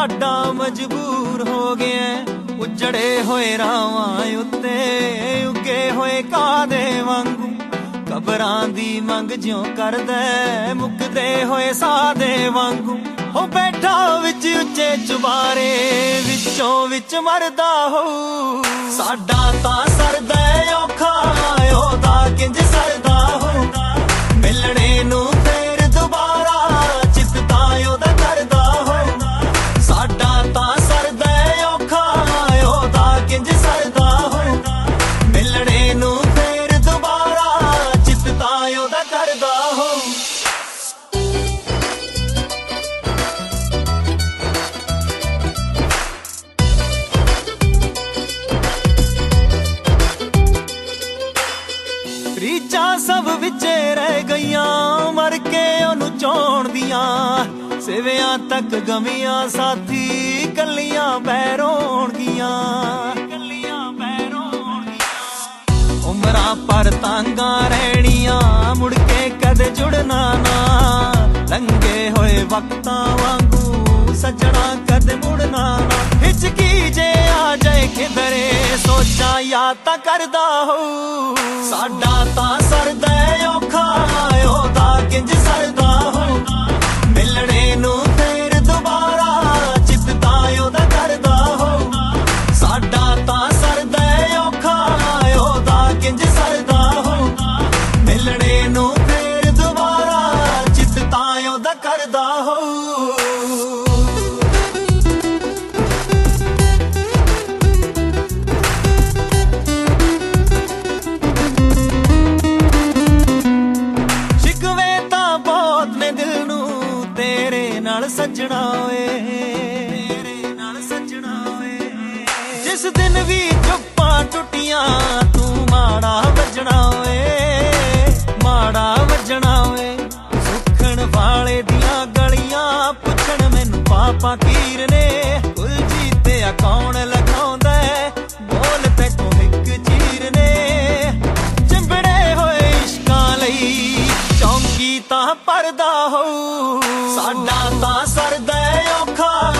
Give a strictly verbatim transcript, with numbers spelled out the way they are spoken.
ਸਾਡਾ ਮਜਬੂਰ ਹੋ ਗਿਆ ਉਜੜੇ ਹੋਏ ਰਾਵਾਂ ਉੱਤੇ ਉੱਗੇ ਹੋਏ ਕਾਦੇ ਵਾਂਗੂ ਕਬਰਾਂ ਦੀ ਮੰਗ ਜਿਉਂ ਕਰਦਾ ਮੁੱਕਦੇ ਹੋਏ ਸਾਦੇ ਵਾਂਗੂ ਹੋ ਬੈਠਾ ਵਿੱਚ ਉੱਚੇ ਚੁਬਾਰੇ ਵਿੱਚੋਂ ਵਿੱਚ ਮਰਦਾ ਹੋ ਸਾਡਾ ਤਾਂ ਸਰਦਾ ਔਖਾ ਉਹਦਾ ਕਿੰਜ ਸਰਦਾ ਹੋ ਮਿਲਣੇ ਨੂੰ ਫੇਰ ਦੁਬਾਰਾ ਚਿੱਤ ਤਾਂ ਉਹਦਾ ਕਰਦਾ ਹੋ ਸਾਡਾ ਤਾਂ ਸਰਦਾ ਔਖਾ ਉਹਦਾ ਕਿੰਜ ਸਰਦਾ ਹੋ ਮਿਲਣੇ ਨੂੰ ਫੇਰ ਦੁਬਾਰਾ ਚਿੱਤ ਤਾਂ ਉਹਦਾ ਕਰਦਾ ਹੋ ਰੀਚਾਂ ਸਭ ਵਿੱਚੇ ਰਹਿ ਗਈਆਂ ਮਰ ਕੇ ਉਹਨੂੰ ਚਾਹੁਣ ਦੀਆਂ ਸਿਵਿਆਂ ਤੱਕ ਗਮੀਆਂ ਸਾਥੀ ਕੱਲੀਆਂ ਬਹਿ ਰੋਣਗੀਆਂ ਕੱਲੀਆਂ ਬਹਿ ਰੋਣਗੀਆਂ ਉਮਰਾਂ ਪਰ ਤਾਂਗਾਂ ਰਹਿਣੀਆਂ ਮੁੜ ਕੇ ਕਦੇ ਜੁੜਨਾ ਨਾ ਲੰਘੇ ਹੋਏ ਵਕਤਾਂ ਵਾਂਗੂ ਸੱਜਣਾ ਕਦੇ ਮੁੜਨਾ ਨਾ ਹਿਚਕੀ ਜੇ ਆ ਜਾਏ ਕਿਧਰੇ ਸੋਚਾਂ ਯਾਦ ਤਾਂ ਕਰਦਾ ਹੋ ਸਾਡਾ ਤਾਂ ਸਰਦਾ ਔਖਾ ਉਹਦਾ ਕਿੰਜ ਸਰਦਾ ਹੋ ਮਿਲਣੇ ਨੂੰ ਫੇਰ ਦੁਬਾਰਾ ਚਿੱਤ ਤਾਂ ਉਹਦਾ ਕਰਦਾ ਹੋ ਸਾਡਾ ਤਾਂ ਸਰਦਾ ਔਖਾ ਉਹਦਾ ਕਿੰਜ ਸਰਦਾ ਹੋ ਮਿਲਣੇ ਨੂੰ ਫੇਰ ਦੁਬਾਰਾ ਚਿੱਤ ਤਾਂ ਉਹਦਾ ਕਰਦਾ ਹੋ ਸੱਜਣਾ ਓਏ ਤੇਰੇ ਨਾਲ ਸੱਜਣਾ ਓਏ ਜਿਸ ਦਿਨ ਵੀ ਚੁੱਪਾਂ ਟੁੱਟੀਆਂ ਤੂੰ ਮਾੜਾ ਵੱਜਣਾ ਓਏ ਮਾੜਾ ਵੱਜਣਾ ਓਏ ਸੁੱਖਣ ਵਾਲੇ ਦੀਆਂ ਗਲੀਆਂ ਪੁੱਛਣ ਮੈਨੂੰ ਪਾਪਾ ਕੀਰ ਨੇ ਕੁਲਜੀਤ ਆ ਕੌਣ ਲਗਾਉਂਦਾ ਬੋਲ ਤੇ ਤੂੰ ਇੱਕ ਚੀਰ ਨੇ ਚਿੰਬੜੇ ਹੋਏ ਇਸ਼ਕਾਂ ਲਈ ਚੌਂਕੀ ਤਾਂ ਪਰਦਾ ਹੋ ਸਾਡਾ ਤਾਂ ਸਰਦਾ ਔਖਾ